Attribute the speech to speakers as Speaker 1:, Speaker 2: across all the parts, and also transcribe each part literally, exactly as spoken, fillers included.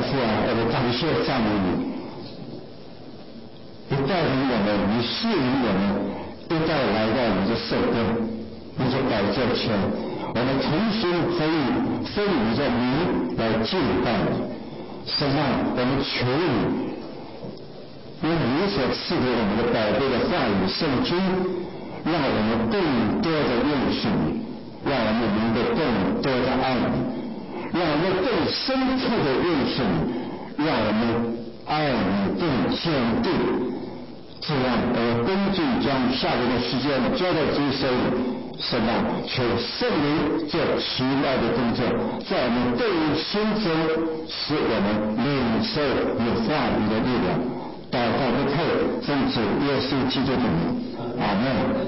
Speaker 1: 父啊，我们感谢赞美你，你带领我们，你吸引我们，一道来到你的圣殿，你的宝座前，我们同心合意，奉你的名来敬拜你。神啊，我们求你，用你所赐给我们的宝贝的话语圣经，让我们更多的认识你，让我们能够更多的爱你，让我们更深刻的认识你，让我们爱你更坚定。这样我恭敬将下来的时间交到主手里。神啊，求圣灵做奇妙的工作，在我们个人心中，使我们领受你话语的力量。祷告不配，奉主耶稣基督的名，阿门。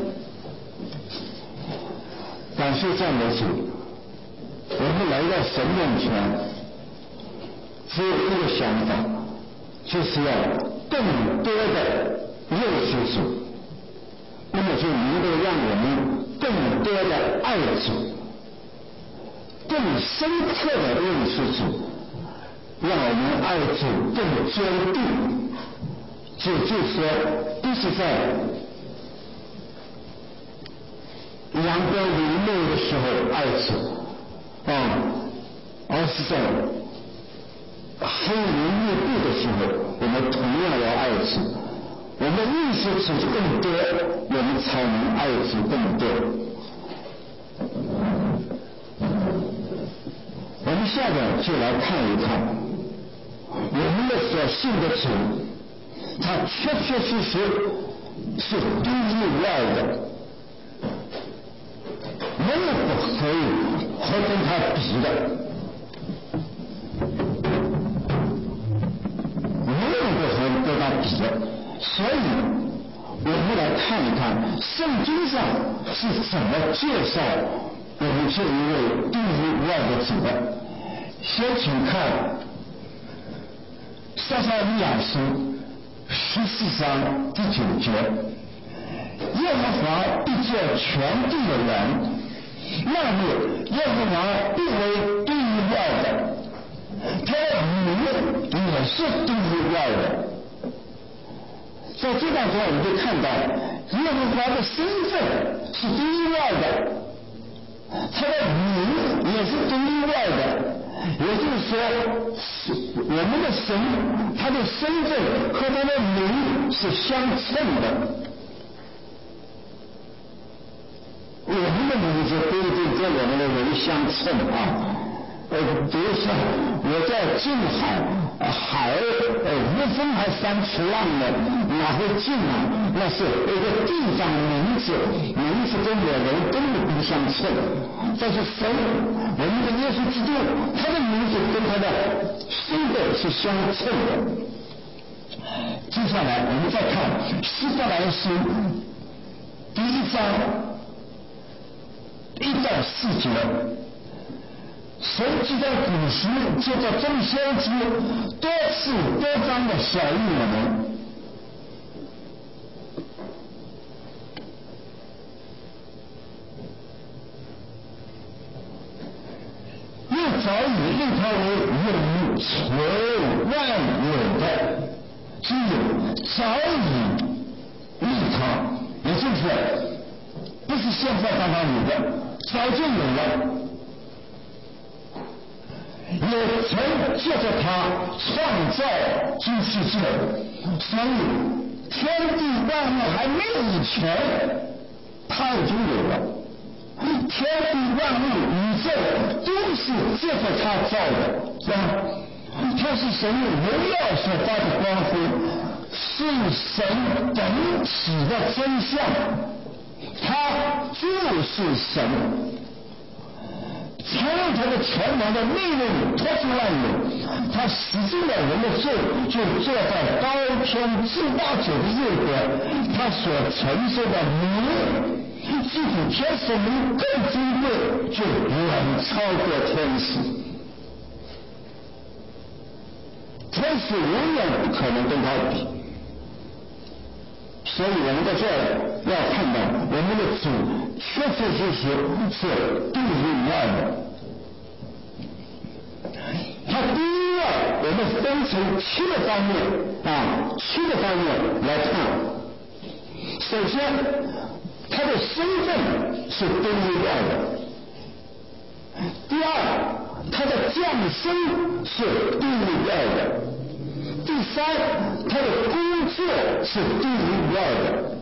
Speaker 1: 感谢赞美主，我们来到神面前，只有一个想法，就是要更多的认识主，那么就能够让我们更多的爱主，更深刻的认识主，让我们爱主更坚定。就就是说，不是在阳光明媚的时候爱主啊，而是在黑云密布的时候，我们同样要爱主。我们认识主更多，我们才能爱主更多。我们下面就来看一看我们的所信的主，他确确实实是独一无二的，没有不可以和跟他比的，没有不可以跟他比的。所以我们来看一看圣经上是怎么介绍我们这一位独一无二的主的。先请看撒迦利亚书十四章第九节，耶和华必做全地的人，那日耶和华必为独一无二的，他的名也是独一无二的。在这当中我们就看到耶和华的身份是独一无二的，他的名也是独一无二的。也就是说，我们的神他的身份和他的名是相称的。我们的名字不一定跟我们的人相称啊。呃，比如说我在近海，呃、海呃无风还三尺浪呢，哪会近啊？那是一个地方名字，名字跟我人根本不相称。但是神，我们的耶稣基督，他的名字跟他的身份是相称的。接下来我们再看希伯来书第一章一到四节。神记在古时借着众先知多次多章的晓谕我们，又早已立他为永存万有的之有，早已立他，也就是不是现在刚刚有的，早就有了。也曾借着他创造诸世界，所以天地万物还没有以前，他已经有了。天地万物宇宙都是借着他造的，是吧？他是神荣耀所发的光辉，是神本体的真相，他就是神。参与他的全能的内容托出万有，他使尽了人的罪，就坐在高天至大者的右边，他所承受的名既比天使名更尊贵，就远超过天使。天使永远不可能跟他比。所以我们在这儿要看到我们的主确确实实是独一无二的，他独一无二，我我们分成七个方面啊，七个方面来看。首先，他的身份是独一无二的；第二，他的降生是独一无二的；第三，他的工作是独一无二的。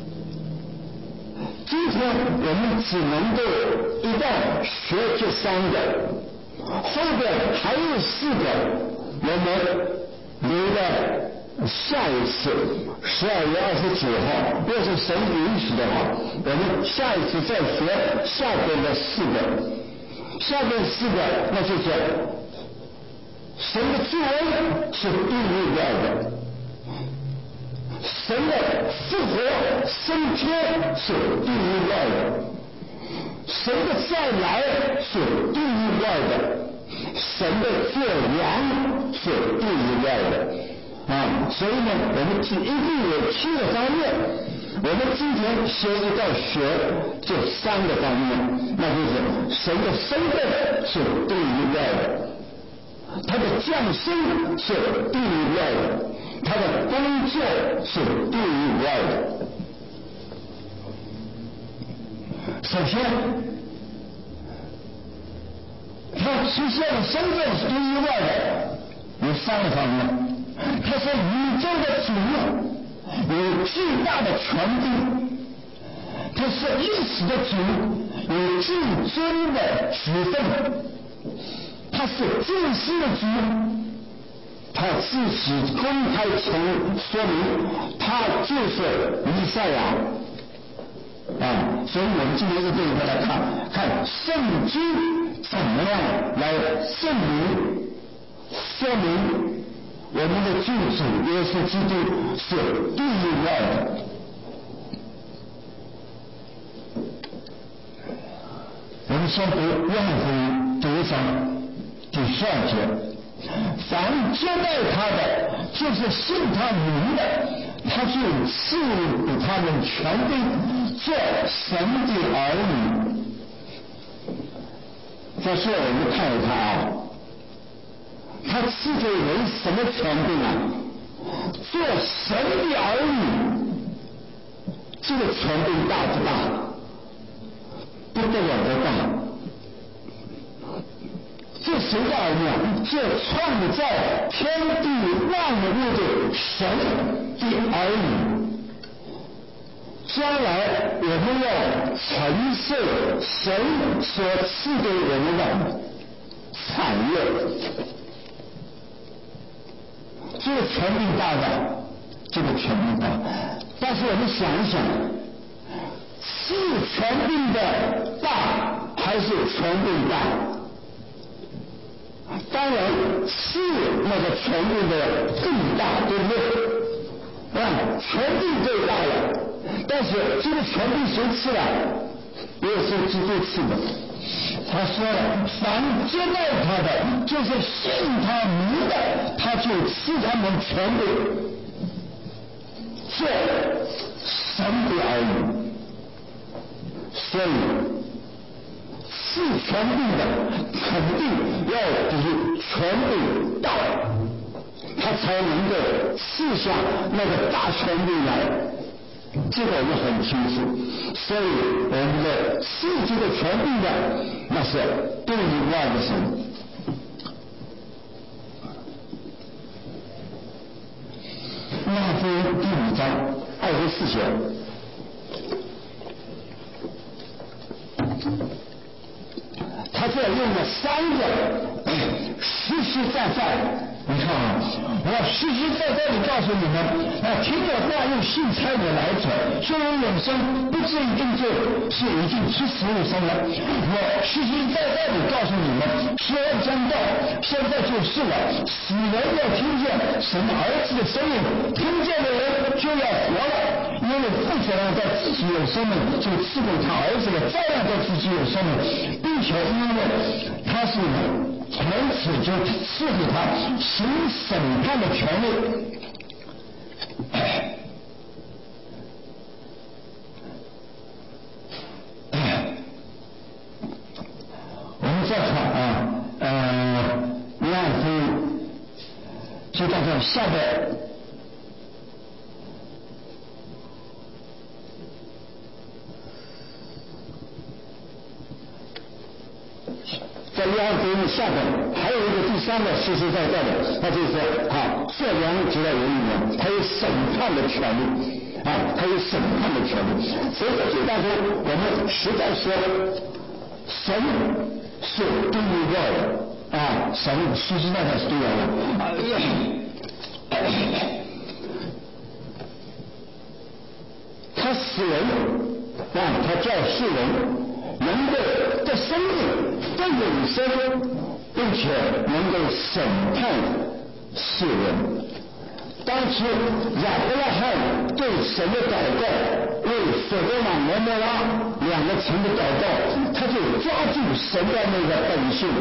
Speaker 1: 今天我们只能够一旦学这三个，后边还有四个，我们留在下一次十二月二十九号，若是神允许的话，我们下一次再学下边的四个。下边四个那就是神的救恩是独一无二的，神的复活升天是独一无二的，神的再来是独一无二的，神的作王是独一无二的啊，所以呢，我们一定有七个方面。我们今天先一道学这三个方面，那就是神的身份是独一无二的，他的降生是独一无二的，他的工作是独一无二的。首先，他出现的身份是独一无二的，有三个方面。他是宇宙的主，有巨大的权柄；他是历史的主，有至尊的职分；他是救世的主，他自己公开承说明他就是弥赛亚啊。所以我们今天一个一个来看看圣经怎么样来证明说明我们的救主耶稣基督是独一无二的。我们先读约翰福音第一章第十二节，凡接待他的，就是信他名的，他就赐给他们权柄做神的儿女。在这我们看一看啊，他赐给人什么权柄啊？做神的儿女，这个权柄大不大？不得了的大。这谁的儿女啊？这创造天地万物的神的儿女。将来我们要承受神所赐给我们的产业。这个权柄大的，这个权柄大，但是我们想一想，是权柄的大还是权柄大？当然是那个权柄的更大，对不对？啊，权柄最大了，但是这个权柄谁赐的？耶稣基督赐的。他说了，凡接待他的，就是信他名的，他就赐他们权柄做神的儿女。所以赐权柄的肯定要比权柄大，他才能够赐下那个大权柄来。这个我们很清楚，所以我们的赐这个权柄的，那是独一无二的神。约翰福音第五章二十四节，他这用了三个实实在在。你看啊，我实实在在地告诉你们，啊，听我话用信差我来者，就有永生，不至于定罪，是已经出死入生了。我实实在在地告诉你们，时候将到，现在就是了。死人要听见神儿子的声音，听见的人就要活了，因为父怎样在自己有生命，就赐给他儿子的照样在自己有生命，并且因为他是从此就赐给他行审判的权利。我们再看啊，呃，约翰福音就到这下边，在约翰福音下边还有一个第三个实实在在的，那就是说啊，这羊直到有一年，他有审判的权利啊，他有审判的权利。所以在这当中，我们实在说，神是对外的啊，神实实在在是对外的。他使人啊，他叫世人能够的生命的永生，并且能够审判世人。当初亚伯拉罕对神的祷告，为所罗门、摩摩拉两个城的祷告，他就抓住神的那个本性。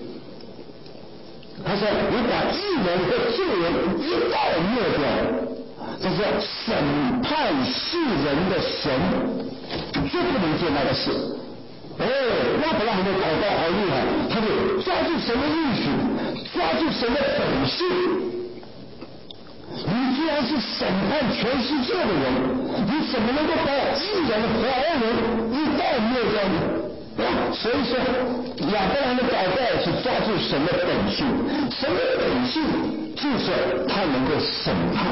Speaker 1: 他说：“你把义人和罪人一道灭掉，这是审判世人的神绝不能做那个事。”哦，亚伯拉罕的祷告好厉害，他就抓住神的应许，抓住神的本性。你既然是审判全世界的人，你怎么能够把义人和恶人一道灭掉呢？啊，所以说亚伯拉罕的祷告是抓住神的本性，神的本性就是他能够审判，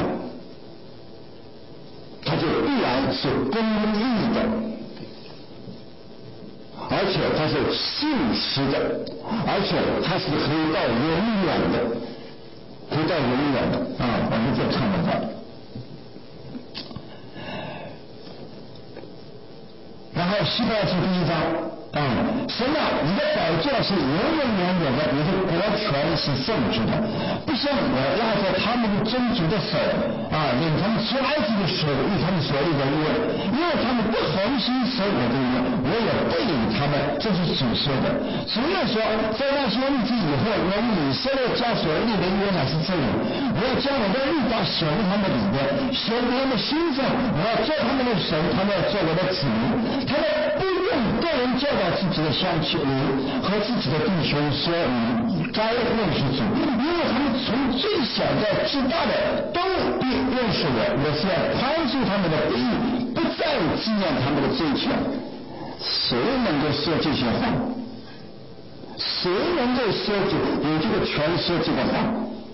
Speaker 1: 他就必然是公义的，而且他是信实的，而且他是可以到永远的，可以到永远的啊！我们再看一下，然后希伯来书第一章啊，神啊，你的宝座是永永远远的，你的国权是圣旨的，不像我拉着他们的宗族的手啊，领他们出埃及的时候与他们所立的约，因为他们不恒心守我的约，我也不领他们，这是主说的。主又说，在那些日子以后，我以色列家所立的约乃是这样，我要将我的律法写在他们里边，写在他们心上，我要做他们的神，他们要做我的子民，他们不用个人教导自己的乡亲和自己的弟兄说你该认识主，因为他们从最小的至大的都必认识我，我是要宽恕他们的不义，不再纪念他们的罪愆。谁能够说这些话？谁能够说这有这个权说这个话？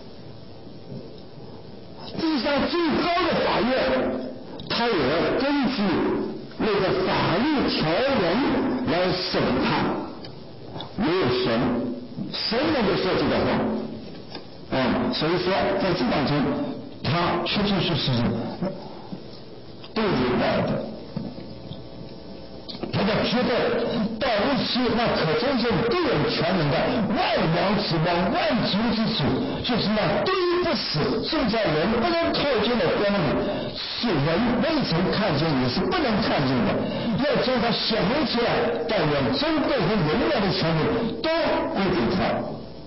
Speaker 1: 地上最高的法院，他也要根据那个法律条文来审判，没有神，谁能够说这个话？嗯，所以说在这当中，他确确实实对外的。他就觉得到日期那可真是个人全能的万王之王、万族之主，就是那堆不死正在人不能靠近的光里，是人未曾看见也是不能看见的，要将它显明出来，但愿尊贵和荣耀的权利都归给他。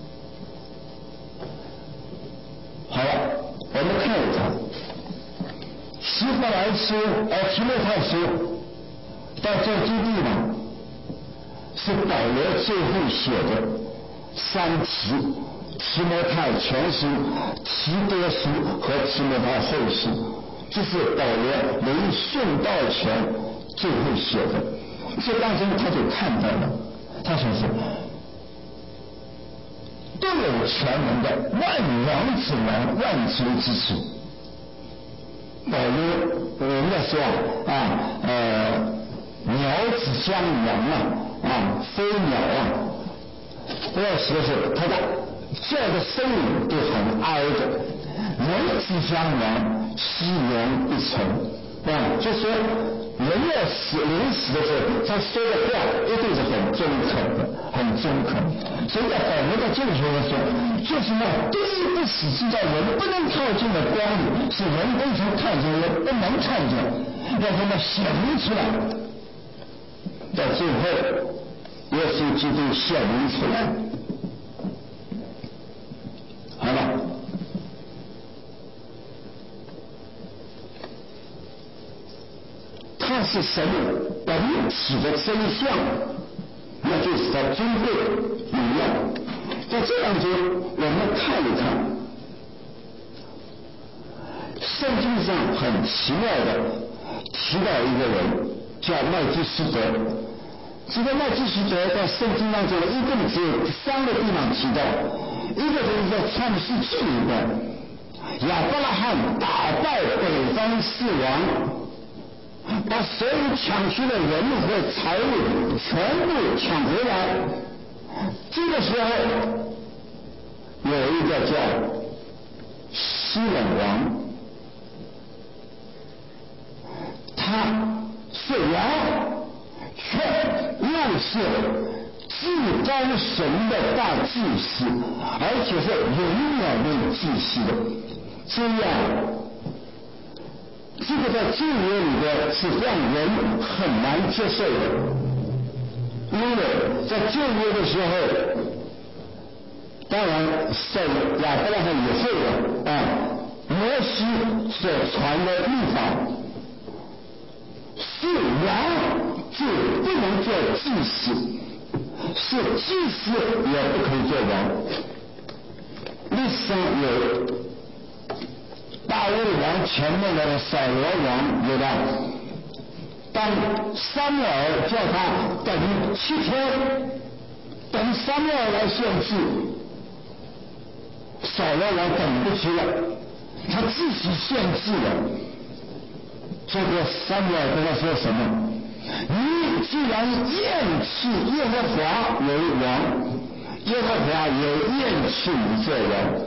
Speaker 1: 好了，我们看一看希伯来书而提摩太书到这基地呢，是保罗最后写的三提：提摩太全书、提多书和提摩太后书，这是保罗临殉道前最后写的。这当中他就看到了，他说是都有全能的万王之王、万族之主。保罗人家说啊，呃。鸟子相扬啊，啊，飞鸟啊，不要说是他的叫的声音都很哀的，人之相扬，其言不从啊，就说人要死临死的时候，他说的话一定是很中肯的，很中肯。所以在保罗的这个时候说，就是那堆不死之在人不能靠近的光里，是人未曾看见也不能看见，让他们显明出来。到最后，耶稣基督显明出来，好了，他是神本体的真相，那就是他尊贵荣耀。在这当中，我们看一看， 圣经上很奇妙的提到一个人叫麦基洗德。这个麦基洗德在圣经当中一共只有三个地方提到，一个就是在创世纪里边，亚伯拉罕打败北方四王，把所有抢去的人和财物全部抢回来。这个时候有一个叫西冷王，他是王，却又是至高神的大祭司，而且是永远的祭司的。这样这个在旧约里边是让人很难接受的，因为在旧约的时候，当然在亚伯拉罕以后的啊，摩西所传的律法是王就不能做祭司，是祭司也不可以做王。历史上有大卫王前面的扫罗王，有的当撒母耳叫他等七天，等撒母耳来献祭，扫罗王等不及了，他自己献祭了。这个撒母耳跟他说什么？你既然厌弃耶和华为王，耶和华也厌弃你做王。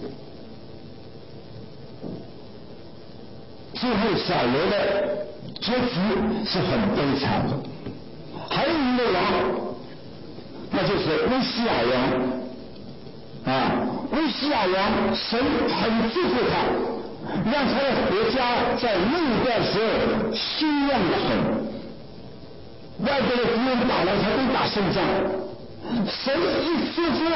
Speaker 1: 最后扫罗的结局是很悲惨的。还有一个王，那就是乌西亚王啊，乌西亚王神很祝福他，让他的国家在那一段时候兴旺得很，外国的敌人打来他都打胜仗，神一祝福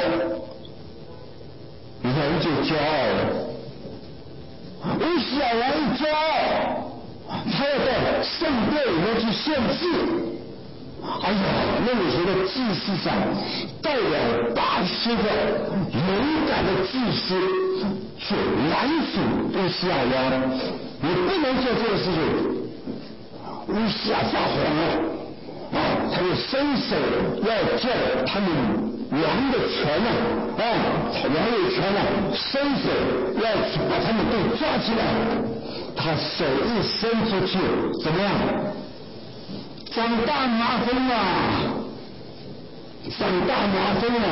Speaker 1: 人就骄傲了。乌西亚王一骄傲，他要到圣殿里面去献祭。哎呀，那个时候的祭司长带了八十个勇敢的祭司去拦阻乌西亚王，你不能做这个事情。乌西亚发火了，啊，他就伸手要叫他们王的权啊，啊，王有权啊，伸手要把他们都抓起来。他手一伸出去，怎么样？长大麻风啊，长大麻风啊！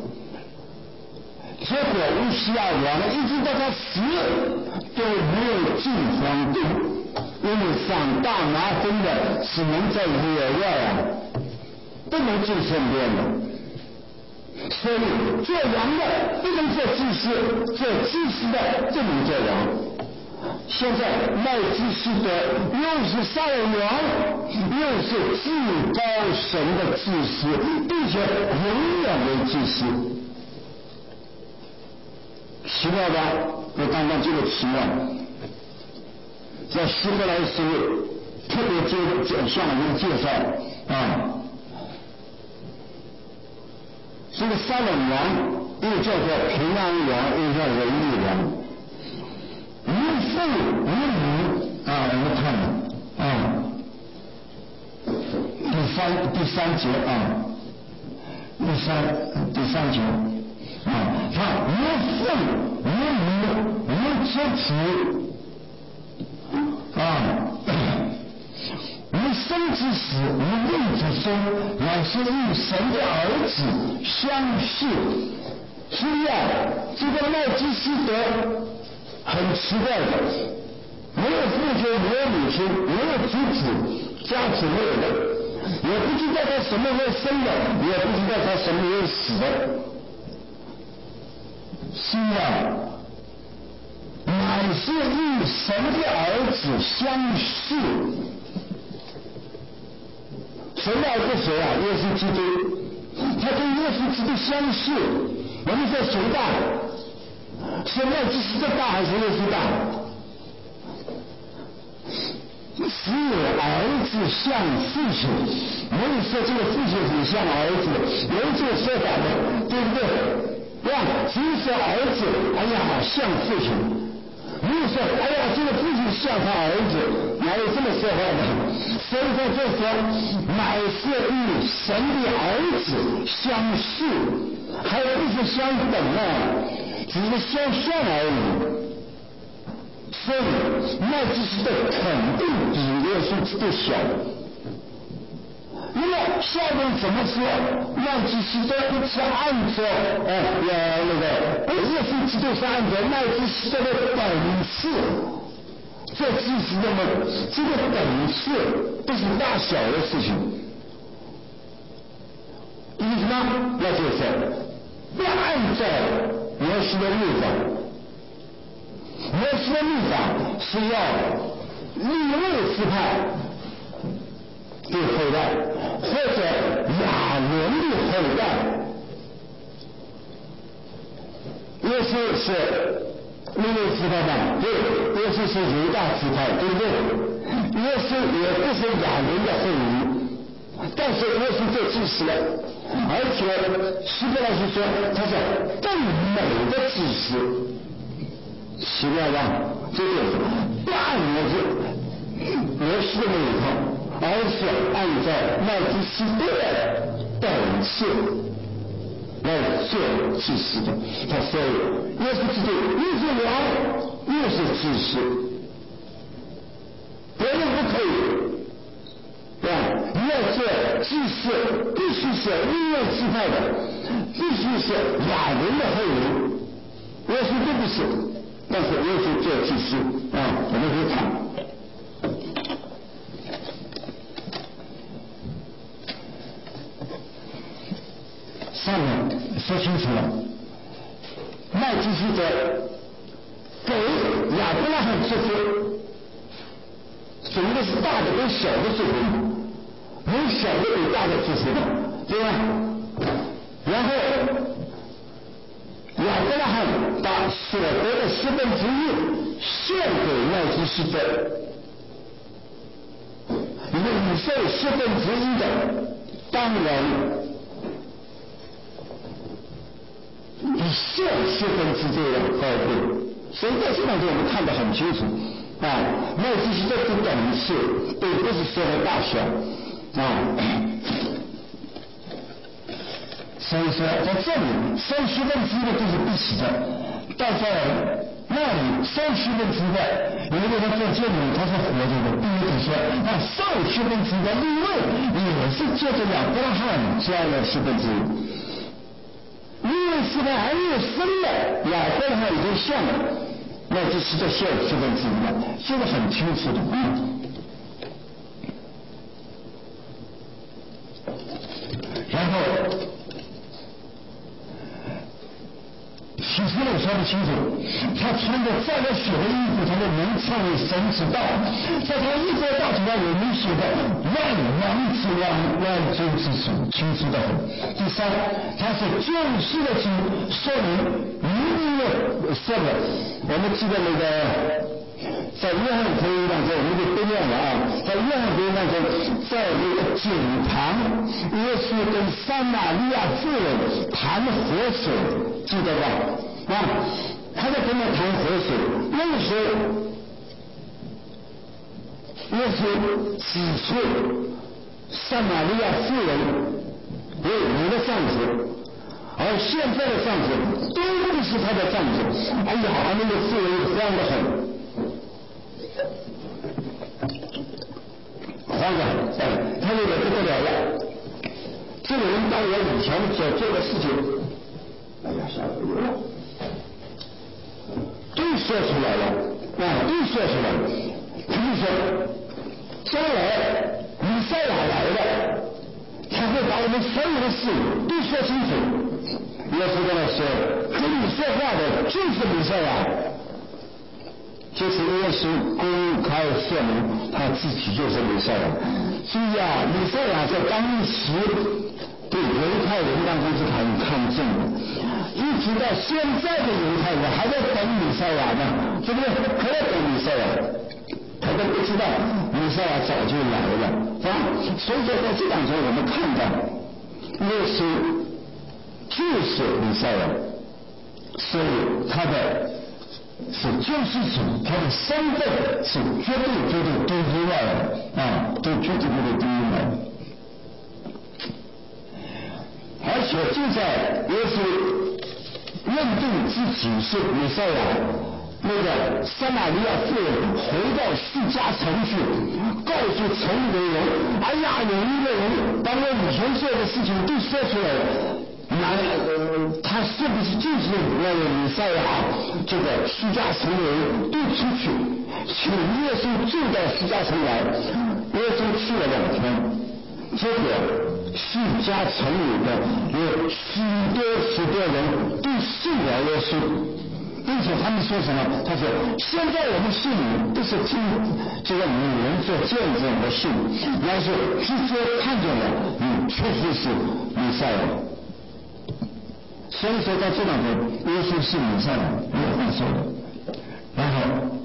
Speaker 1: 结果乌西亚王一直到他死都没有进皇宫，因为长大麻风的只能在野外啊，不能进圣殿的。所以做王的不能做祭司，做祭司的不能做王。现在麦基洗德又是撒冷王，又是至高神的祭司，并且永远为祭司。奇妙吧？我刚刚这个奇妙，在希伯来书特别介向我们介绍啊，这个撒冷王又叫做平安王，又叫仁义王。无父无母啊，我们看啊，第三第三节啊，第三第三节啊，他无父无母无之子啊，无生之死无命之生，乃是与神的儿子相续。是呀，这个麦基洗德很奇怪的，没有父亲，没有母亲，没有子子，家庭没有的，也不知道他什么时候生的，也不知道他什么时候死的。是啊，乃是与神的儿子相续。神的儿子谁啊？耶稣基督，他跟耶稣基督相续。我们说谁大？是麦基洗德大还是耶稣大？只有儿子像父亲，没有说这个父亲很像儿子，有这个说法的，对不对？哇，只是说儿子，哎呀，像父亲。 如果说哎呀这个父亲像他儿子，哪有这么说话的？所以在这说乃是与神的儿子相似，还不是相等啊，只是相像而已。所以麦基洗德肯定比耶稣基督小。那么下面怎么说？麦基洗德是按照呃呃那个耶稣基督是按照麦基洗德的等次，这其实那么这个等次不是大小的事情。意思呢？那就是不按照摩西的律法。摩西的律法是要利未支派的后代，或者亚伦的后代。耶稣是利未支派吗？对，耶稣是犹大支派，对不对？耶稣也不是亚伦的后裔，但是耶稣做祭司了，而且希伯来书说他是更美的祭司。奇怪吧？这就是不按摩西摩西的那一套，而是按照麦基洗德的等次来做祭司的。他说耶稣基督又是王又是祭司，别人不可以，对吧？你要做祭司必须是利未支派的，必须是亚伦的后裔，耶稣都不是。但是耶稣做祭司啊，我们可以看上面说清楚了，麦基洗德给亚伯拉罕祝福，总的是大的跟小的祝福，有小的有大的祝福的，对吧？然后亚伯拉罕把所得的十分之一献给麦基洗德，领受十分之一的当然比献十分之这样高贵。所以在这两天我们看得很清楚啊，麦基洗德的等次并不是说的大小啊。所以说在这里收十分之一的就是必死的，但在那里收十分之一的，因为他在这里他是活着的，必须得说那收十分之一的利未也是借着亚伯拉罕这样的十分之一，利未是他还没有生的，亚伯拉罕已经献了，那就是在献十分之一了，这个很清楚的。嗯然后启示录说得清楚，他穿着蘸了血的衣服，他就能唱神之道，在他一国大体上有明写的万王之王，万军之主，清楚的很。第三，他是救世的主，说明一定的说的。我们记得那个在约翰福音当中，我们就不念了啊。在约翰福音当中，在那个井旁，耶稣跟撒玛利亚妇人谈活水，记得吧？啊，他在跟他谈活水，那个时候，耶稣指出撒玛利亚妇人为你的丈夫，而现在的丈夫都不是他的丈夫。哎呀，那个妇人慌得很。慌着，哎，他有点不得了了。这个人把我以前所做的事情，哎呀，吓死我了，都说出来了，啊，都说出来了。他就说，将来弥赛亚来了，他会把我们所有的事都说清楚。耶稣跟他说，跟你说话的就是弥赛亚。就是耶稣公开说明他自己就是弥赛亚。注意啊，弥赛亚在当时对犹太人当中是很看重的，一直到现在的犹太人还在等弥赛亚呢，对不对？还在等弥赛亚，他都不知道弥赛亚早就来了啊。所以说在这当中我们看到耶稣就是弥赛亚，所以他的是救世主，他的身份是绝对绝对独一无二的啊，都绝对绝对独一无二。而且就在耶稣认定自己是弥赛亚，那个撒玛利亚妇人回到叙加城去，告诉城里的人：“哎呀，有一个人把我以前做的事情都说出来了。”那呃，他是不是就是那个弥赛亚？这个叙加城的人都出去，请耶稣住到叙加城来。耶稣去了两天，结果叙加城里的有许多许多人都信了耶稣，并且他们说什么？他说：“现在我们信你，都是听这个女人做见证的信，然后直接看见了你确实是弥赛亚。”所以说在这两天，耶稣是弥赛亚，没有话说的。然后，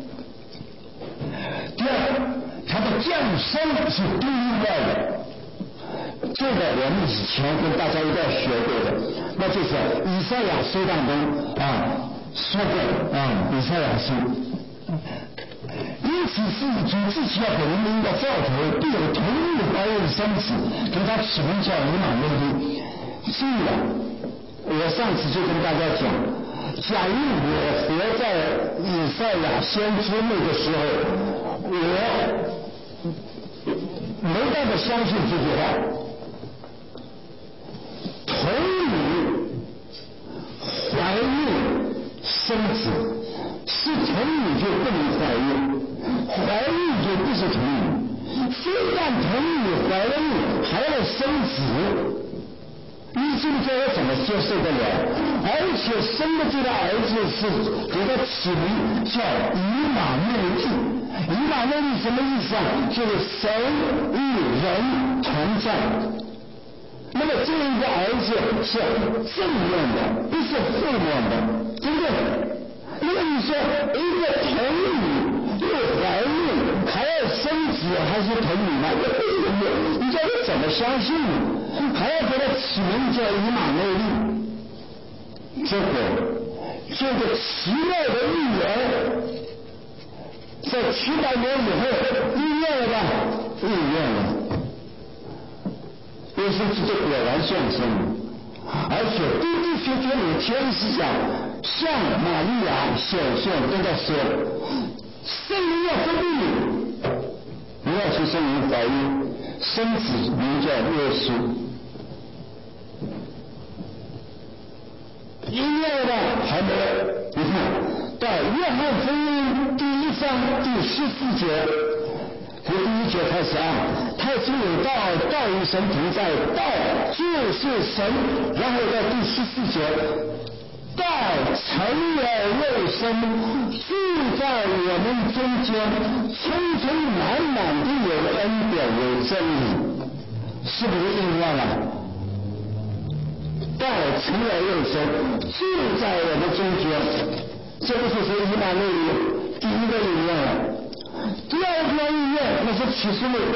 Speaker 1: 第二，他的降生是独一无二的。这个我们以前跟大家一块学过的，那就是以赛亚书当中啊说过啊，以赛亚书。因此是主自己要给人们一个兆头，必有同日怀孕生子，给他起名叫以马内利。是的。我上次就跟大家讲，假如我活在以赛亚先知那个时候，我没办法相信这句话。童女怀孕生子，是童女就不能怀孕，怀孕就不是童女。非但童女怀孕还要生子，你这么说我怎么接受得了？而且生的这个儿子是给他起名叫以马内利。以马内利什么意思啊？就是神与人同在。那么这一个儿子是正面的，不是负面的，对不对？因为你说一个童女又怀孕还要生子，还是童女吗？这不是的，你叫我怎么相信呢？还要给他起名叫以马内利。结果这个奇妙的预言在七百年以后应验了吧？应验了。耶稣基督果然降生了，而且第一学节里天使讲向玛利亚显现，跟他说：“圣灵要分给你，你要去圣灵怀孕，生子名叫耶稣。”应验了吧？还没有。你看到约翰福音第一章第十四节。从第一节开始啊，太初有道，道与神同在，道就是神。然后到第十四节，道成了肉身，住在我们中间，充充满满的有恩典有真理，是不是应验了？道成了肉身，住在我们中间，这不就是以马内利第一个应验了？第二个应验那是启示录，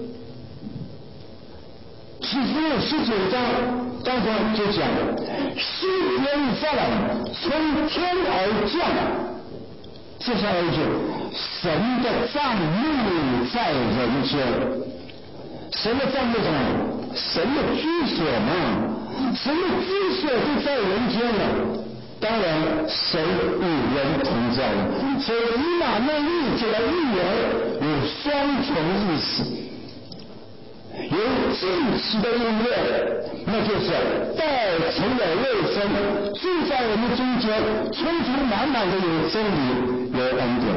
Speaker 1: 启示录十九章当中就讲，新耶路撒冷从天而降。接下来一句，神的帐幕在人间。神的帐幕在哪里？神的居所嘛，神的居所就在人间了。当然神与人同在了，所以以马内利这个预言有双重意思，有近期的应验，那就是道成了肉身，住在我们中间，充充满满的有真理有恩典。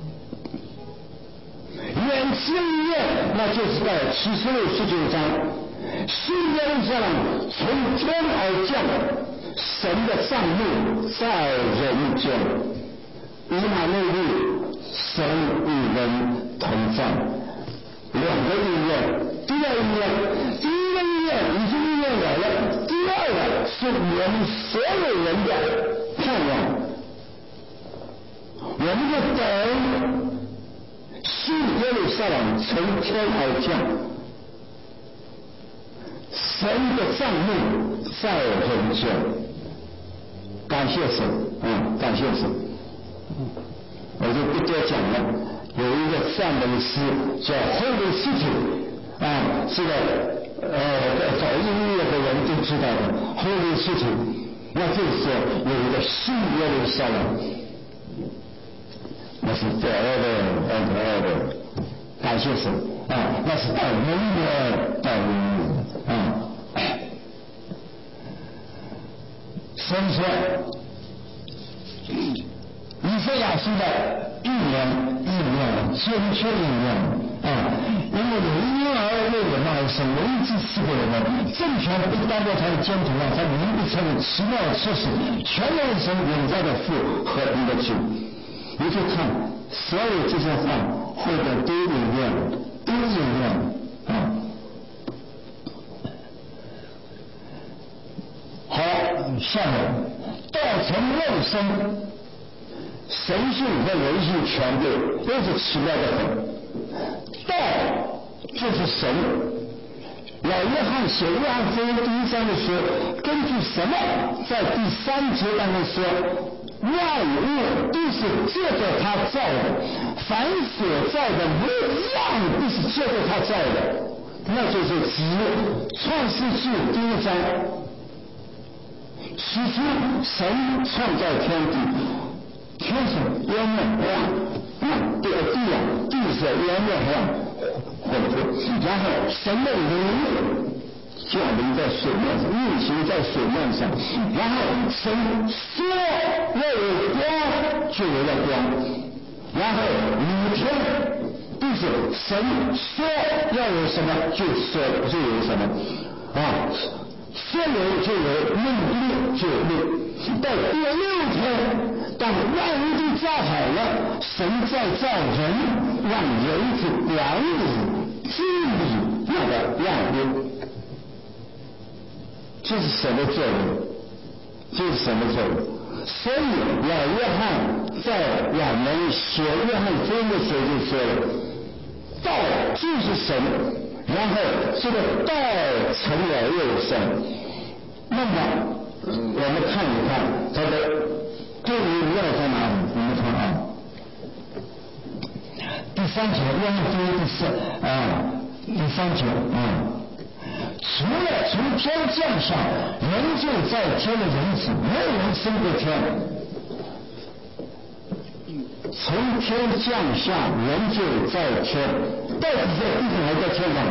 Speaker 1: 远期应验，那就是在启示录十九章，新耶路撒冷从天而降，神的帐幕在人间，以马内利，神与人同在。两个应验，第二应验，第一个应验已经应验了了，第二个是我们所有人的盼望，我们就等新耶路撒冷从天而降，神的帐幕在人间。感谢神，嗯，感谢神。 我就不多讲了。有一个赞美诗叫 Holy City 啊，这个呃搞音乐的人都知道的 Holy City。那就是有一个新耶路撒冷，那是 forever and ever， 感谢神啊，那是到永远到永远啊。所以说以赛亚书的预言应验，准确应验啊！因为有婴儿为我们而生，为一之赐给我们，政权不担在他的肩头上，他名不称为奇妙的测试，全能神永在的父，和平的主。你就看所有这些话，后边都应验，都应验啊！好，下面道成肉身。神性和人性全部都是奇妙的很。道就是神。老约翰写约翰福音第一章的时候，根据什么在第三节当中说，万物都是借着他造的，凡所造的没有一样不是借着他造的，那就是指创世纪第一章，起初神创造天地，天上渊面黑暗，嗯，地地啊，地是渊面黑暗混浊，然后神的灵降临在水面上，运行在水面上，然后神说要有光，就有了光，然后雨天地是神说要有什么就说就有什么啊，说有就有，命定就有命。到第六天，当万物都造好了，神再造人，让人去管理治理那个万物，这是神的作为，这是神的作为。所以老约翰在晚年写约翰福音的时候就说了，道就是神，然后这个道成了肉身。那么我们看一看它的对应要在哪里？我们看啊，第三节约翰福音第四啊，第三节啊，除了从天降下，人就在天的人子，没有人升过天。从天降下，人就在天，到底在地上还在天上？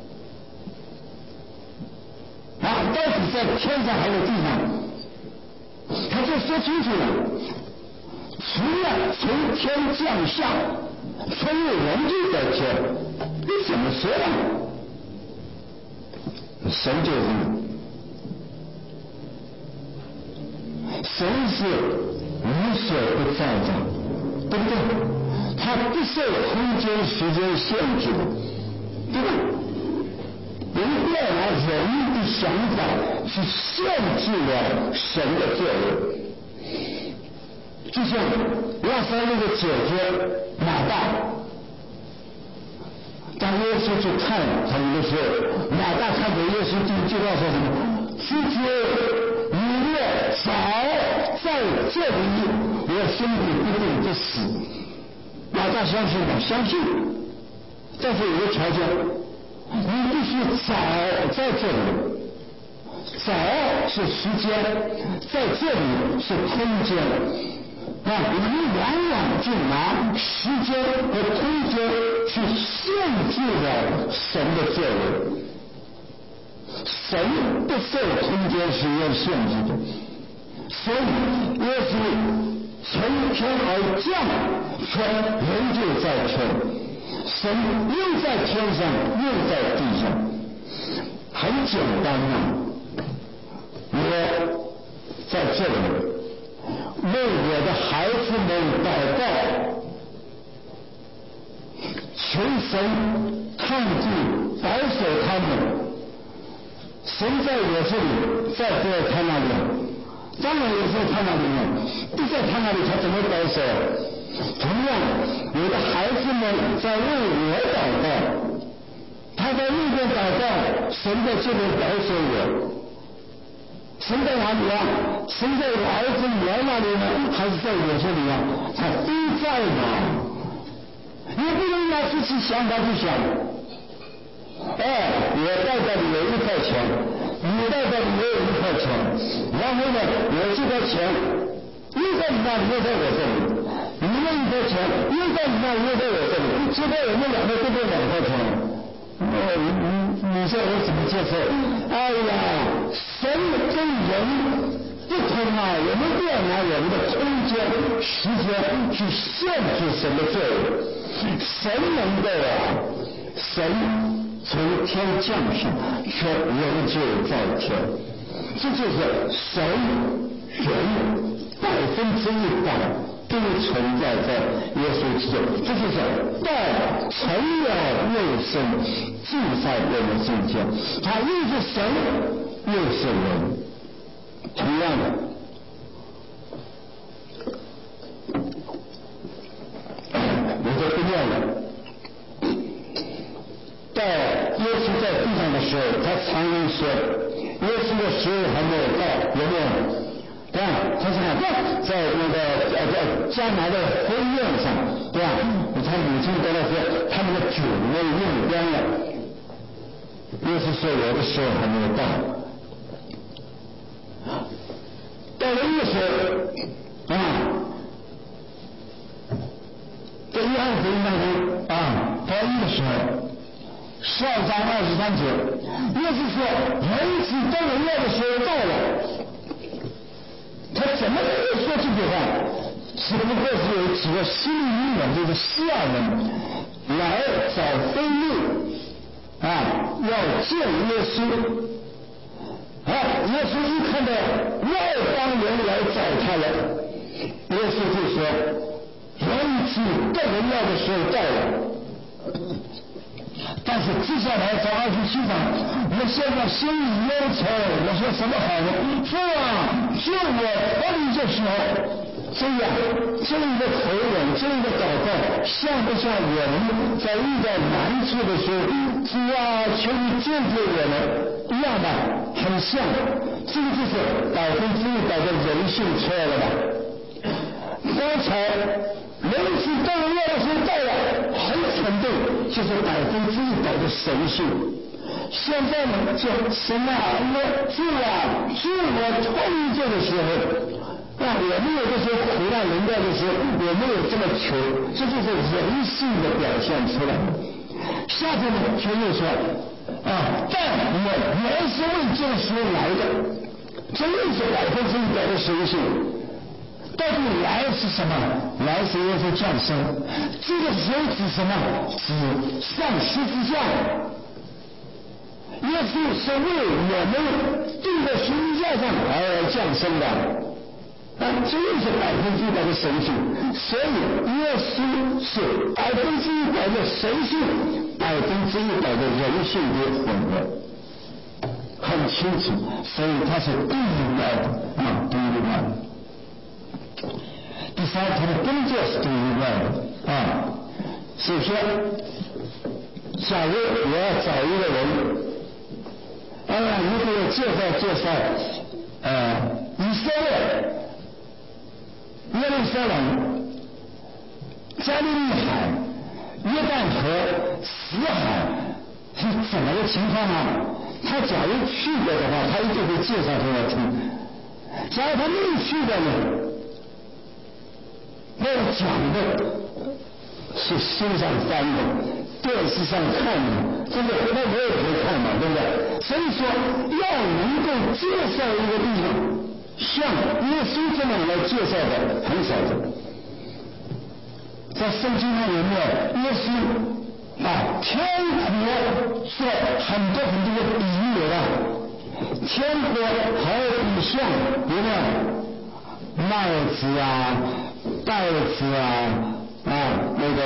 Speaker 1: 啊，到底在天上还是地上？他就说清楚了，除了从天降下，所有人就在天。你怎么说呢？神就是神是无所不在的，对不对？他不受空间时间限制的，对吧？我们不要拿人的想法去限制了神的作为。就像拉撒路的姐姐马大，当耶稣去看他们的时候，马大看着耶稣第一句话说什么？夫子，你若早在这里，我身体不定不死。马大相信吗？相信，但是有个条件，你必须早在这里。早是时间，在这里是空间。啊，我们往往就拿时间和空间去限制了神的作为。神不受空间时间限制的，所以耶稣从天而降，天人就在天，神又在天上又在地上，很简单啊。我在这里为我的孩子们祷告，求神看顾保守他们。神在我这里，在在他那里，当然也在他那里面，不在他那里他怎么保守？同样我的孩子们在为我祷告，他在那边祷告，神在这边保守我。 神在哪里啊？神在儿子女儿那里呢，还是在我这里啊？他都在嘛。你不能拿自己想法去想。哎，我袋袋里有一块钱，你袋袋里也有一块钱，然后呢，我这块钱又在你那里，又在我这里，你那一块钱又在你那里，又在我这里，结果我们两个都有两块钱。哦，你你说我怎么接受？哎呀，神跟人不同啊，我们不要拿我们的空间、时间去限制神的作为。神能够啊，神从天降下，却人就在天，这就是神人百分之一百都存在在耶稣基督，这就是道成了肉身住在我们中间，他又是神又是人。同样的，我就不念了。到耶稣在地上的时候，他常常说耶稣的时候还没有到，有没有？对吧？他是看在那个呃在加拿大婚宴上，对吧？他母亲跟他说，他们的酒没有用光了。耶稣说我的时候还没有到。到了那时候啊，在约翰福音当中啊，到一的时候，十二章二十三节，耶稣说人子得荣耀的时候到了。他怎么会说这句话？只不过是有几个心里面就是西亚人来找菲利啊，要见耶稣。啊，耶稣一看到外邦人来找他了，耶稣就说人子得荣耀的时候到了。但是接下来在二十七章，我现在心里忧愁，我说什么好呢？父啊，就我脱离这时候，这样这一个口吻，这一个祷告，像不像我们在遇到难处的时候，主啊，求你救救我们一样的，很像。这个就是百分之一百的人性出来了吧？刚才人是得荣耀的时候到了，很肯定就是百分之一百的神性。现在呢，就什么我主啊，主我脱离这个时候，啊，我没有这些苦难人家的时候，我没有这么求，这就是人性的表现出来。下面呢，却又说啊，但我原是为这个时候来的，这又是百分之一百的神性。到底来是什么？来是耶稣降生，这个时候指什么？指上十字架。耶稣是为我们钉在十字架上而降生的，啊，这是百分之一百的神性。所以耶稣是百分之一百的神性，百分之一百的人性的混合，很清楚。所以他是第一外的啊，第一外的。第三，他的工作是独一无二的啊。首先，假如我要找一个人，哎呀，你给我介绍介绍，呃，以色列、耶路撒冷、加利利海、约旦河、死海是怎么个情况啊？他假如去过的话，他一定会介绍给我听。假如他没去过呢？那讲的是书上翻的，电视上看的，这个那我也会看嘛，对不对？所以说，要能够介绍一个地方，像耶稣这样来介绍的很少的。在圣经上里面，耶稣啊，天国说很多很多的比喻啊，天国还有比象，有没有？麦子啊。袋子啊啊，那个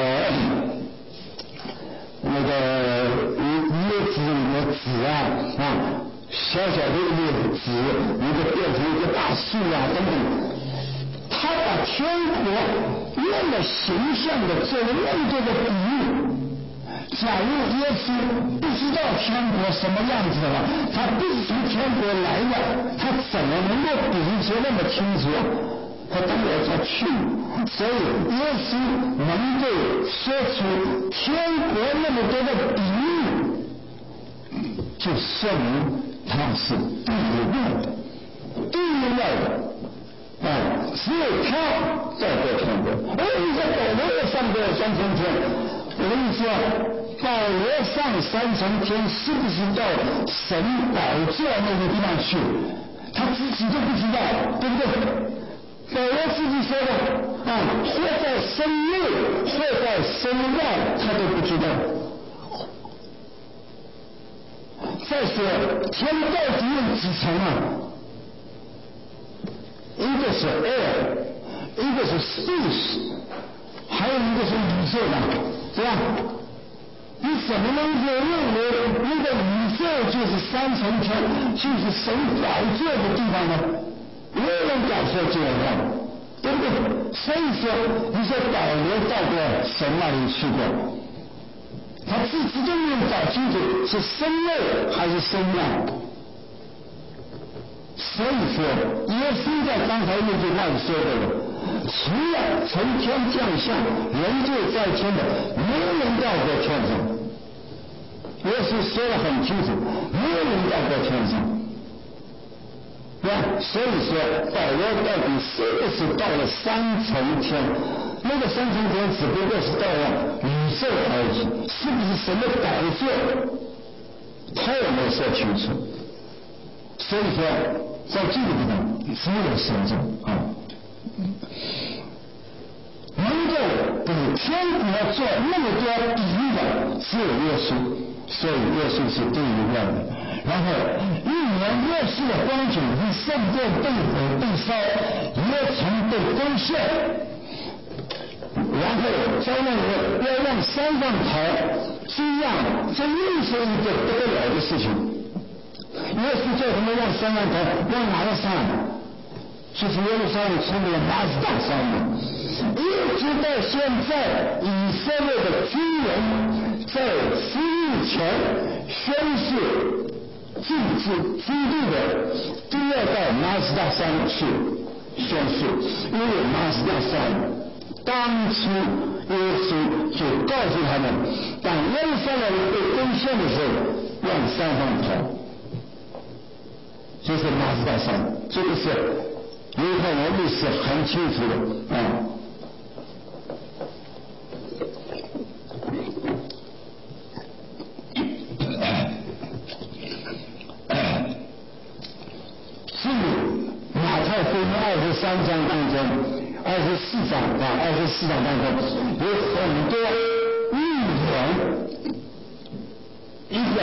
Speaker 1: 那个椰子里的籽啊啊，小小的一粒籽，一个变成一个大树啊等等。他把天国那么形象的做了那么多的比喻， 假如耶稣不知道天国什么样子的话，他不是从天国来的，他怎么能够比喻出那么清楚？他当然他去，所以耶稣能够说出天国那么多的比喻，就说明他是对外的，对外的。啊，只有他在过天国。而你说保罗也上过三层天，我跟你说，保罗上三层天是不是到神宝座那个地方去？他自己都不知道，对不对？保罗自己说的啊，或在身内，或在身外，他都不知道。再说，天到底有几层啊？一个是 air， 一个是 space， 还有一个是宇宙的，对吧？你怎么能够认为那个宇宙就是三层天，就是神宝座的地方呢？没有人敢说这样，对不对？所以说，你说保罗到过神那里去过，他自己都没有搞清楚是身内还是身外。所以说，耶稣在刚才那句话里说的了，除了从天降下，人就在天的，没有人到过天上。耶稣说得很清楚，没有人到过天上。对吧？所以说，保罗到底是不是到了三层天？那个三层天只不过是到了宇宙而已，是不是神的宝座？他也没说清楚。所以说，在这个地方只有神证啊，能够给天国做那么多比喻的只有耶稣，所以耶稣是对于外的。然后一年耶稣的光景与圣殿被毁被烧，也曾被攻陷。然后在那里要往山上跑，这样这又是一个不得了的事情。耶稣叫他们往山上跑，往哪个山？就是耶路撒冷城里的马斯大山嘛。一直到现在，以色列的军人在十日前宣誓禁止军队的都要到马斯大山去宣誓，因为马斯大山当初耶稣就告诉他们，当耶路撒冷被攻陷的时候，往山上跑，就是马斯大山，这个是犹太人历史很清楚的啊。至于马太福音二十三章当中，二十四章啊，二十四章当中有很多预言，一个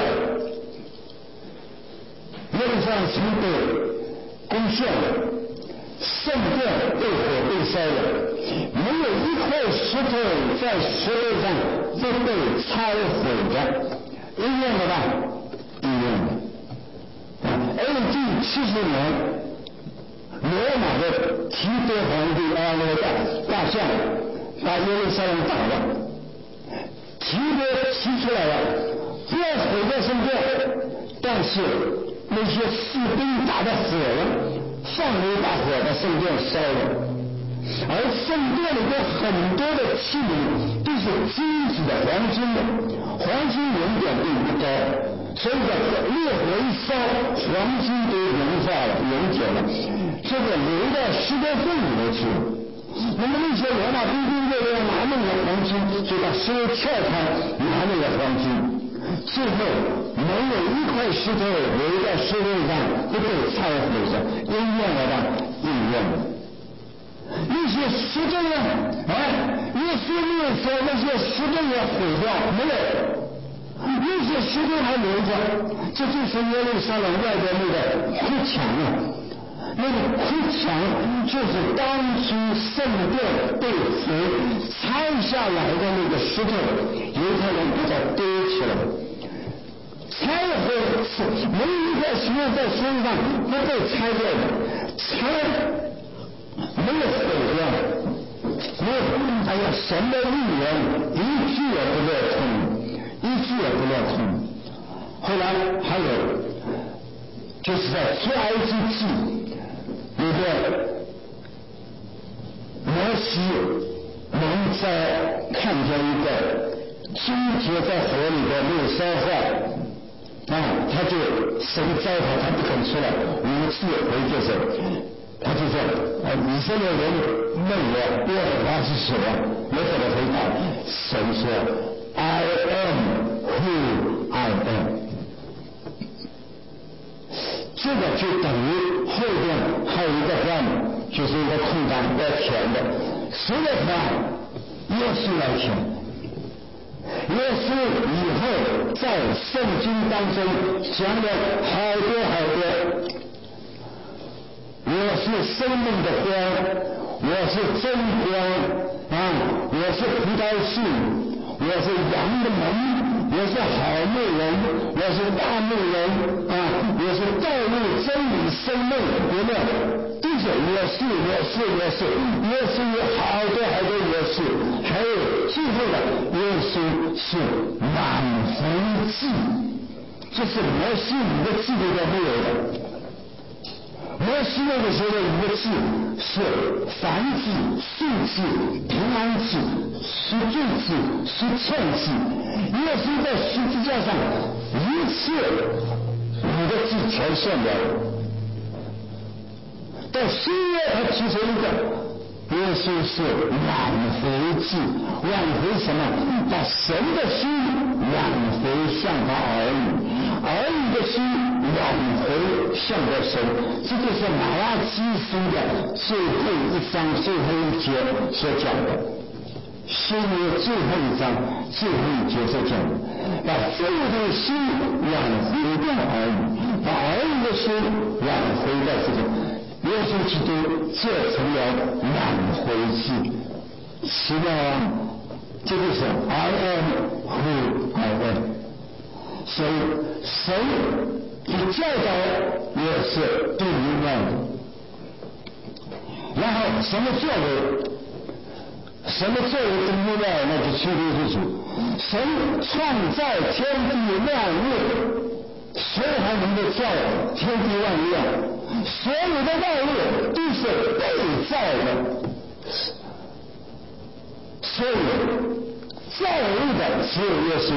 Speaker 1: 耶路撒冷城被攻陷了，圣殿被火被烧了，没有一块石头在石头上不被拆毁的，应验了吧？应验了。A D 七十年，罗马的提多皇帝啊，那个大大将把耶路撒冷打了，提多提出来了，不要毁掉圣殿，但是那些士兵打得火了，放了一把火把圣殿烧了，而圣殿里边很多的器皿都是金子的、黄金的，黄金原点并不高，所以说烈火一烧，黄金都融化了、溶解了，这个流到石头缝里头去了。那么那些罗马兵兵为了拿那个黄金，就把石头撬开，拿那个黄金，最后没有一块石头留在石头上不被拆毁的，应验了吧？应验了。那些石头呢？哎，耶稣没有说那些石头也毁掉，没有，那些石头还留着，这就是耶路撒冷外边那个哭墙啊。那个哭墙就是当初圣殿被谁拆下来的那个石头，犹太人把它堆起来，拆毁没有一块石头在身上不被拆掉的，拆没有毁掉，没有。哎呀，神的预言一句也不落空，一字也不落空。后来还有就是在出埃及记里边，摩西能在看见一个纠结在火里的没有烧坏啊，他就神招他，他不肯出来，五次回这手，他就说啊，以色列人问我耶和华是谁啊？我怎么回答？神说 I am who I am。这个就等于后边还有一个项目，就是一个空档要填的，谁来填？耶稣来填。耶稣以后在圣经当中讲了好多好多，我是生命的光，我是真光啊，我是葡萄树，我是羊的门，我是好牧人，我是大牧人啊，我是道路真理生命，有没有？第九我是我是我是耶稣有好多好多我是，还有最后的耶稣是满回记，这是摩西五个字里面没有的。摩西那个时候的五个字是凡字、数字、平安字、赎罪字、赎愆字。耶稣在十字架上一次五个字全现了。到新约他提出一个，耶稣是挽回记，挽回什么？把神的心挽回向他儿女，儿女的心挽回向着神。这就是马拉基书的最后一章最后一节所讲的，新约最后一章最后一节所讲的，把父的心挽回到儿女，把儿女的心挽回到这个耶稣基督，这成了挽回记。奇妙啊！这就是 I am who I am。所以神的教导也是不一样的。然后什么作为？什么作为不一样？那就清楚清楚。神创造天地万物，谁还能够造天地万物啊？所有的万物都是被造的，所以造物的只有耶稣。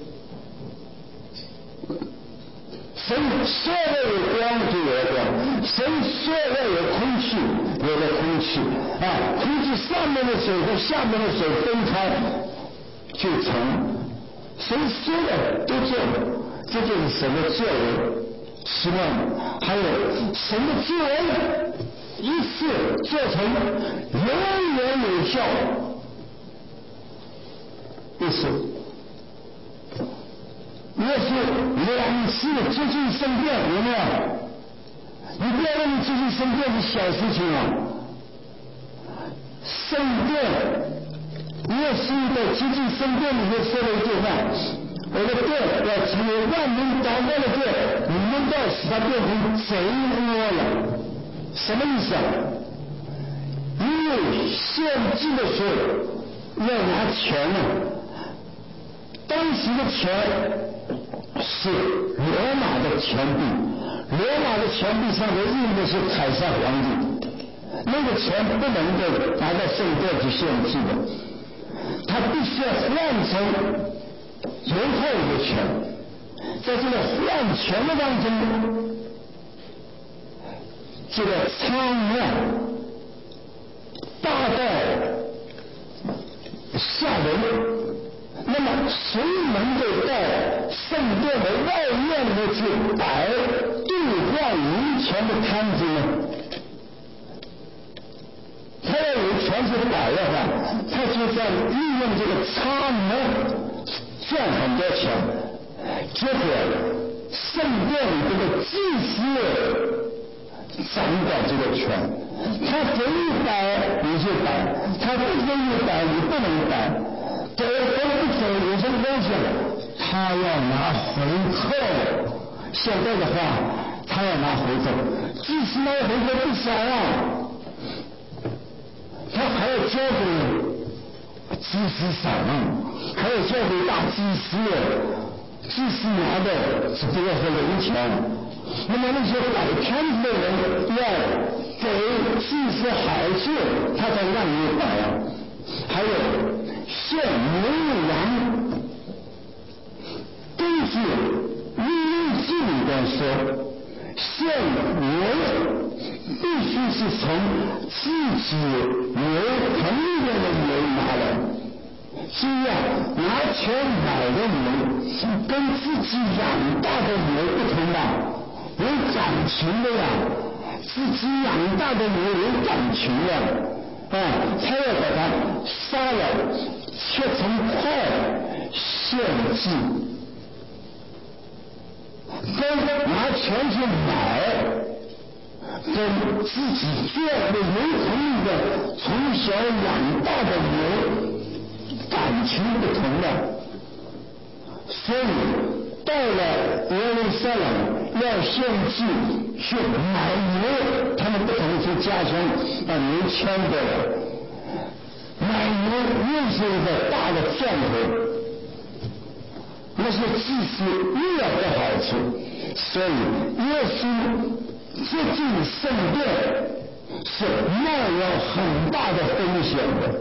Speaker 1: 神说要有光就有了光，神说要有空气有了空气啊，空气上面的水和下面的水分开就成，神说的都做了，这就是神的作为。奇妙，还有神的作为一次做成永远有效，一次耶稣两次接近圣殿，有没有？你不要认为接近圣殿是小事情啊！圣殿，耶稣在接近圣殿里面说了一句话：我的殿要成为万民祷告的殿，你们要使它变成贼窝了。什么意思啊？因为献祭的时候要拿钱呢、啊，当时的钱是罗马的钱币，罗马的钱币上面印的是凯撒皇帝，那个钱不能够拿到圣殿去献祭的，他必须要换成犹太人的钱。在这个换钱的当中，这个仓量大到吓人。那么谁能够到圣殿的外院里去摆兑换银钱的摊子呢？他要有钱去摆的话，他就在利用这个差额赚很多钱。结果圣殿里这个祭司掌管这个权，他给你摆你就摆，他不给你摆你不能摆。走走不走有什么关系？他要拿回扣。现在的话，他要拿回扣，即使拿回扣不少啊，他还要交给祭司扫墓，还有教会大祭司，祭司拿的是多少人钱？那么那些摆摊子的人要给祭司好处，他才让你摆啊。还有献牛羊，根据利未记里边说，献牛必须是从自己牛棚里边的牛拿来，这样拿钱买的牛跟自己养大的牛不同的，有感情的呀，自己养大的牛有感情的啊，他要把它杀了切成块献祭，跟拿钱去买跟自己做的牛棚里的从小养大的牛感情不同的，所以到了耶路撒冷要献祭去买牛，他们不可能去家乡把牛牵过来，买牛又是一个大的赚头，那些祭司又要得好处，所以耶稣接近圣殿是冒了很大的风险的。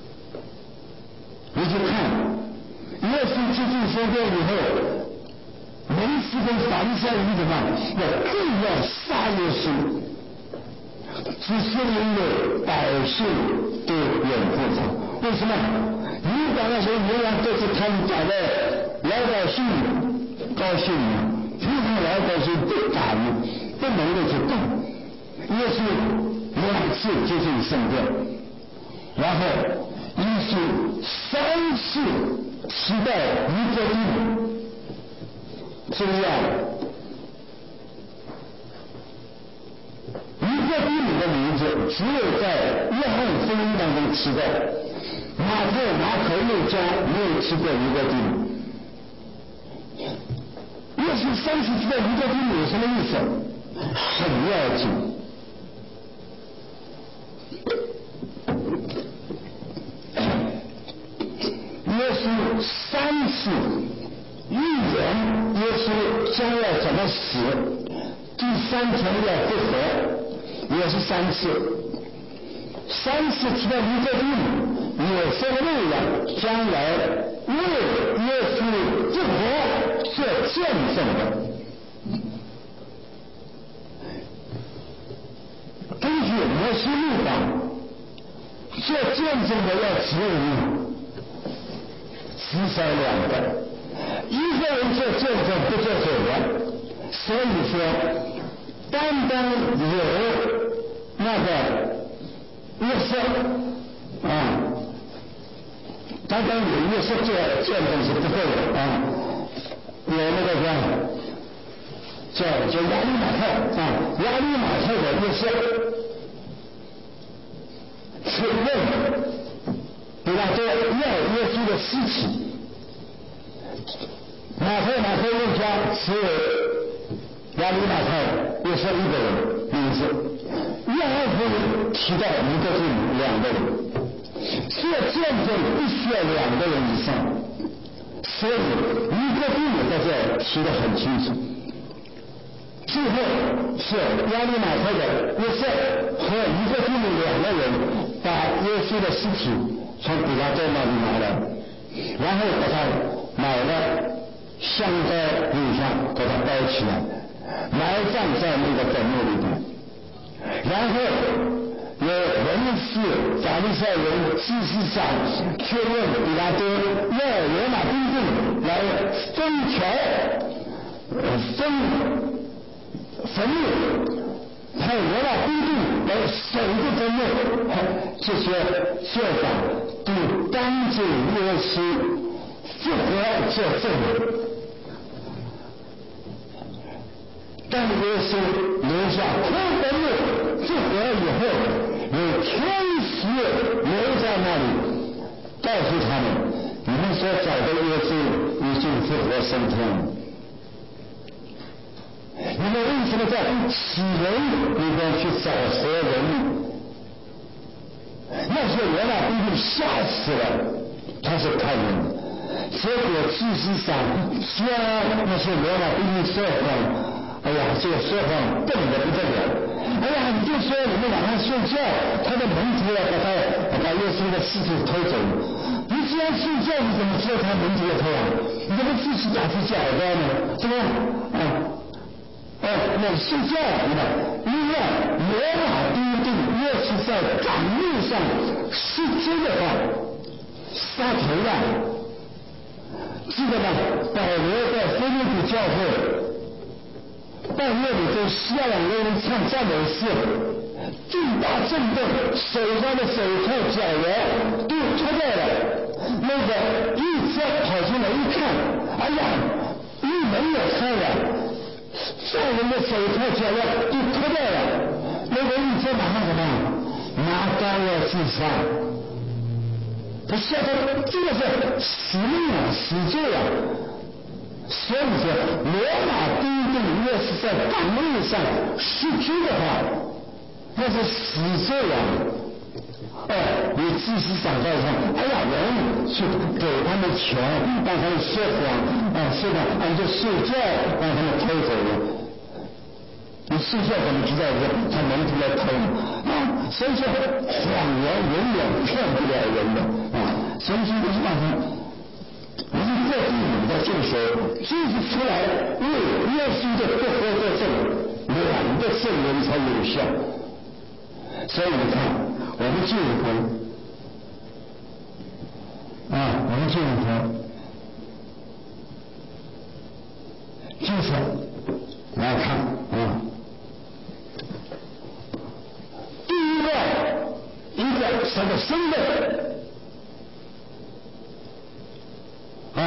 Speaker 1: 你就看耶稣接近圣殿以后，文士跟法利赛人怎么要更要杀耶稣，只是因为百姓都掩护他。为什么？你把那些牛羊都是他们打的老百姓高兴了，平常老百姓不敢不能够去动。耶稣两次接近圣殿，然后耶稣三次提到尼哥底母，这样尼哥底母的名字只有在约翰福音当中提到，马太、马可、路加没有提过尼哥底母。耶稣三次提到尼哥底母有什么意思？很要紧。耶稣三次预言耶稣将要怎么死，第三天要复活，也是三次。三次提到尼哥底母，也是为了将来为耶稣复活做见证的。根据摩西律法，做见证的要几个人？至少两个，一个人做见证不做主人，所以说单单有那个约瑟啊，单单有约瑟做见证是不够的啊，有那个叫叫叫亚利马太啊，亚利马太的约瑟去问比拉多要耶稣的尸体，马太、马可、路加只有亚利马太约瑟一个人名字，约翰福音提到尼哥底母两个人，做见证必须要两个人以上，所以尼哥底母在这提得很清楚。最后是亚利马太的约瑟和尼哥底母两个人把耶稣的尸体从比拉多那里拿来，然后把它买了香膏乳上，把它包起来，埋葬在那个坟墓里边。然后有文士、法利赛人、祭司长确认比拉多要罗马兵丁来分条分坟墓，还有罗马兵丁来守着坟墓，这些做法都帮助耶稣复活做证明。当耶稣留下空坟墓复活以后，有天使留在那里，告诉他们：你们所找的耶稣已经复活升天了。你们为什么在死人里边去找活人？那些罗马兵丁吓死了， 他是看人的。结果事实上，虽然那些罗马兵丁说谎，哎呀，这个说谎笨得不得了。哎呀，你就说你们晚上睡觉，他的门徒要把他把耶稣的尸体偷走。你既然睡觉，你怎么知道他门徒要偷啊？你怎么自己打自己耳朵呢？是吧？啊，哦，那睡觉，你看，另外罗马兵丁若是在岗位上失职的话，杀头了。记得吗？保罗在腓立比教会半夜里对西亚两个人唱赞美诗，地大震动，手上的手铐脚镣都脱掉了。那个一车跑进来一看，哎呀，一门也开了，众人的手铐脚镣都脱掉了。那个一车马上什么？拿刀要自杀。他晓得这个是死命啊，死罪啊。所以说，罗马兵丁若是在岗位上失职的话，那是死罪啊。哦，你自己想在上，哎呀，人去给他们钱，让他们说谎，啊，说谎，俺就睡觉，让他们偷走了。你睡觉怎么知道他门徒来偷啊？所以说谎言永远骗不了人的啊！所以说这是让他，我们过去你在这个时候，就是出来为耶稣的复活作证，两个证人才有效。所以你看，我们这一回啊，我们这一回就是来看啊。第一个，一个什么身份？啊，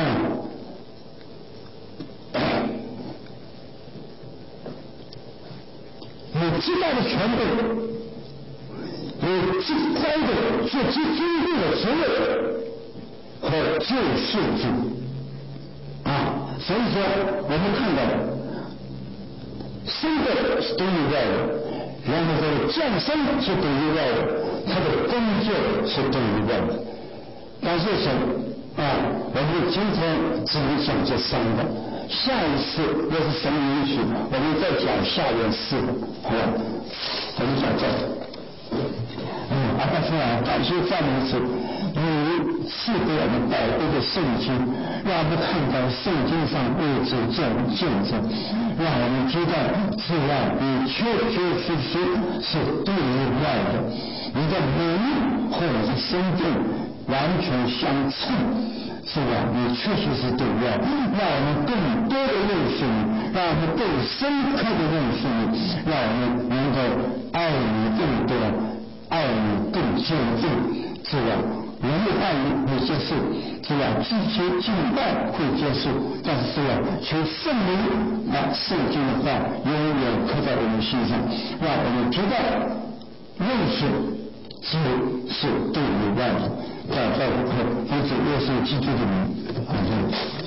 Speaker 1: 你知道的全部，你知道的做出尊贵的职位和救世主啊，所以说我们看到身份是独一外的。然后这个降生是独一外的，他的工作是独一外的。感谢神啊！我们今天只能讲这三个，下一次若是神允许，我们再讲下面四个，好吧？我们讲这。嗯，阿爸父啊，感谢赞美主，你赐给我们宝贵的圣经，让我们看到圣经上为主做见证，让我们知道自然你确确实实是独一外的，你的名和你的生命完全相称，是吧？你确实是独一外，让我们更多的认识你，让我们更深刻的认识你，让我们能够爱你更多，爱你更坚定，是吧？人的爱你会结束，是吧？祈求敬拜会结束，但是是吧？求圣灵把圣经的话永远刻在我们心上，让我们知道认识主是独一外的，在在乎奉主耶稣基督的名，阿门。